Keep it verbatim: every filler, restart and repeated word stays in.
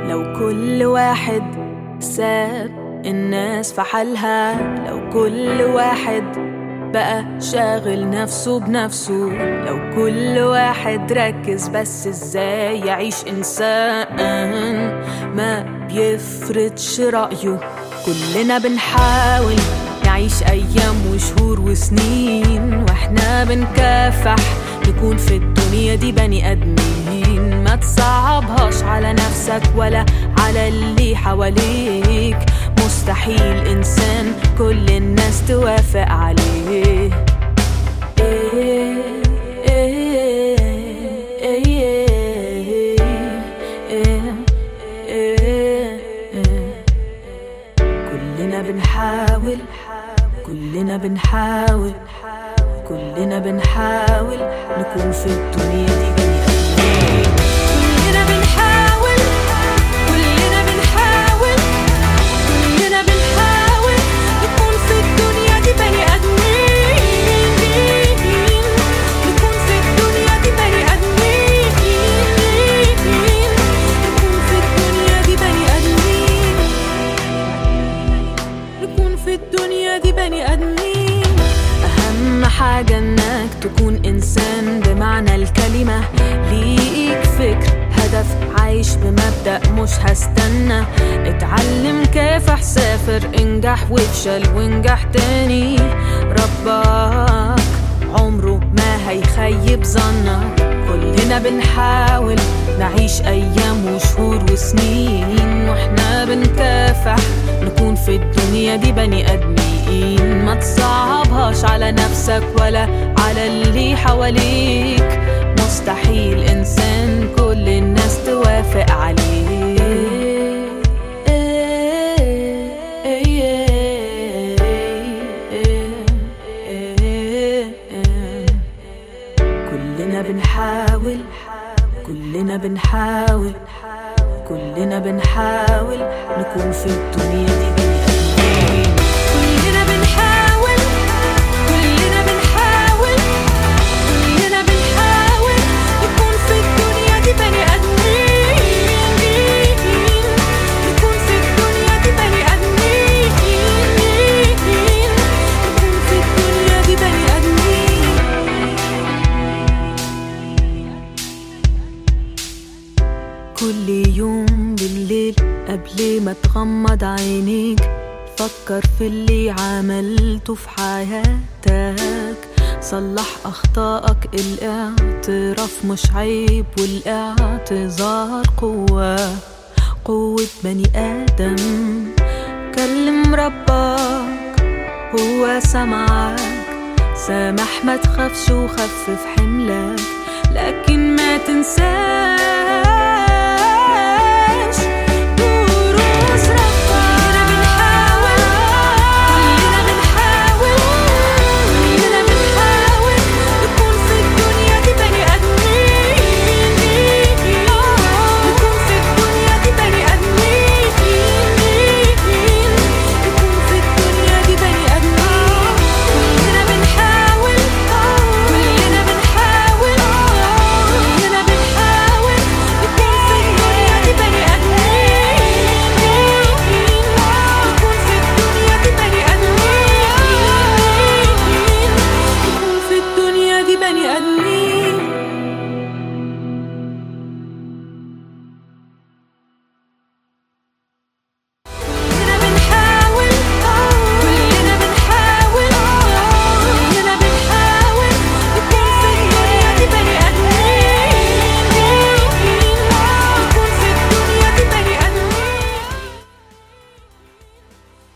لو كل واحد ساب الناس في حالها، لو كل واحد بقى شاغل نفسه بنفسه، لو كل واحد ركز بس ازاي يعيش إنسان ما بيفرضش رأيه. كلنا بنحاول نعيش أيام وشهور وسنين واحنا بنكافح نكون في الدنيا دي بني آدمين. ما تصعبهاش على نفسك ولا على اللي حواليك، مستحيل إنسان كل الناس توافق عليه. كلنا بنحاول كلنا بنحاول كلنا بنحاول نكون في الدنيا دي بني آدمين. كلنا بنحاول كلنا بنحاول كلنا بنحاول نكون في الدنيا دي بني آدمين. نكون في الدنيا دي بني آدمين. نكون في الدنيا دي بني آدمين. نكون في الدنيا دي بني آدمين. أهم حاجة إنك تكون إنسان بمعنى الكلمة، ليك فكر هدف عايش بمبدأ مش هستنى. اتعلم كيف سافر انجح وافشل وانجح تاني. ربك عمره ما هيخيب ظنك. كلنا بنحاول نعيش أيام وشهور وسنين واحنا بنكافح نكون في الدنيا دي بني آدمين. ما تصعبهاش على نفسك ولا على اللي حواليك، مستحيل إنسان كل الناس توافق عليه. كلنا بنحاول كلنا بنحاول كلنا بنحاول نكون في الدنيا دي بني آدمين. كلنا بنحاول كلنا بنحاول كلنا بنحاول نكون في الدنيا دي بني آدمين. نكون في الدنيا دي بني آدمين. نكون في الدنيا دي بني آدمين. كل يوم بالليل قبل ما تغمض عينيك فكر في اللي عملته في حياتك. صلح أخطائك، الاعتراف مش عيب والاعتذار قوة قوة بني آدم. كلم ربك هو سمعك، سامح ما تخافش وخفف حملك، لكن ما تنساش بني آدمين.